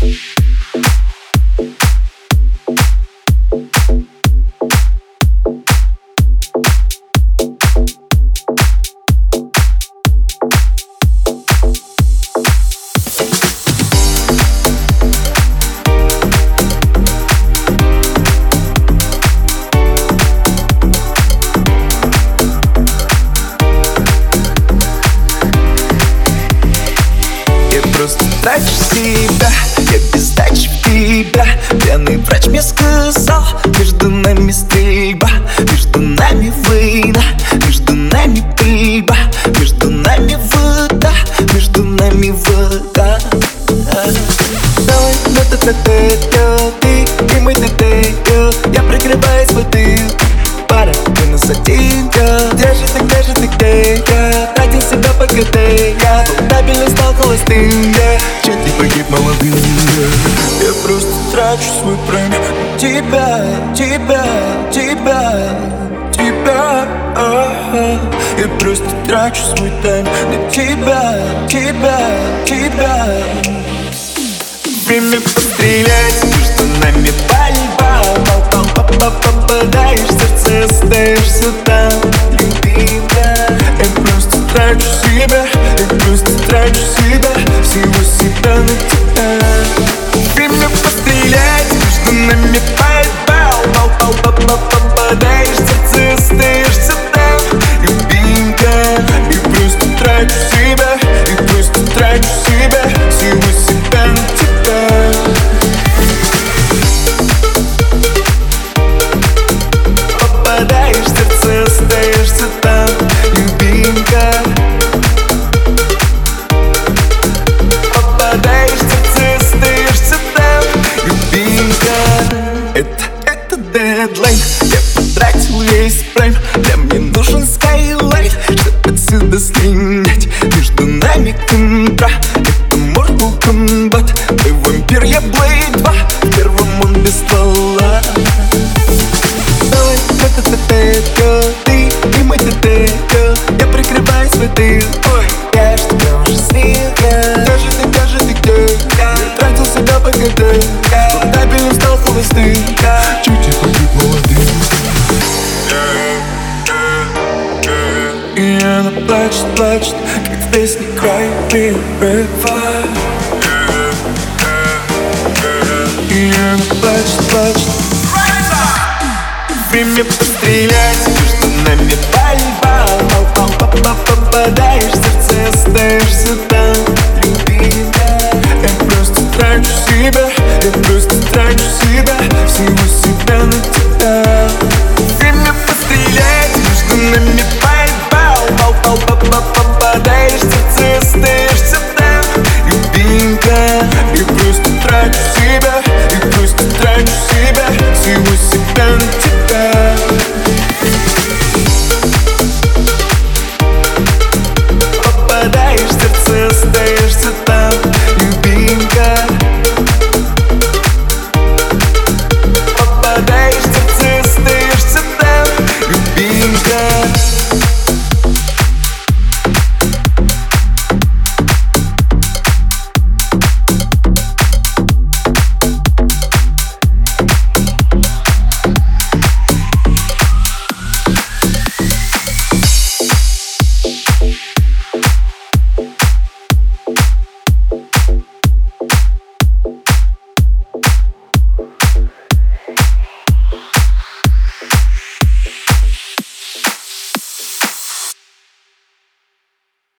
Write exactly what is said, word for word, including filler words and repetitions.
Трачу себя, я без дачи в тебя. Пьяный врач мне сказал, между нами стрельба, между нами война, между нами пыльба, между нами вода, между нами вода. Давай на т т т ты и мой т т я прикрываюсь воды. Пара, ты нас один, где же ты, где же ты, где я? Тратил себя по КТ, я стабильно стал холостым, я чуть не погиб молодым. Я просто трачу свой прайм на тебя, тебя, тебя, тебя. А-а. Я просто трачу свой тайм на тебя, тебя, тебя. Время пострелять, между нами пальба. Попадаешь в сердце, остаешься там, любимая. Я просто трачу себя, я просто трачу себя, всего себя на тебя. Время пострелять, между нами пальба. Попадаешь в сердце, остаешься там, любимая. Я просто трачу себя, я просто трачу себя, всего себя на тебя. Попадаешь в сердце, остаешься там, любимка. Попадаешь в сердце, остаешься там, любимка. Это, это дедлайн, я потратил весь прайм. Для мне нужен скайлайт, чтобы отсюда слинять. Между нами контра, это Mortal Kombat. Ты вампир, я Блейд два, в первом он без ствола. Давай, т-т-т-т, ты и мой т-т, я прикрываюсь воды. Ой, я ж тебя уже слил, где же ты, где же ты, где? Я тратил себя по КТ, стабильно стал холостым, чуть не погиб молодым. И она плачет, плачет, как в песне Cry Me a River. И она плачет, плачет. Время пострелять, между нами пальба. Попадаешь в сердце, остаешься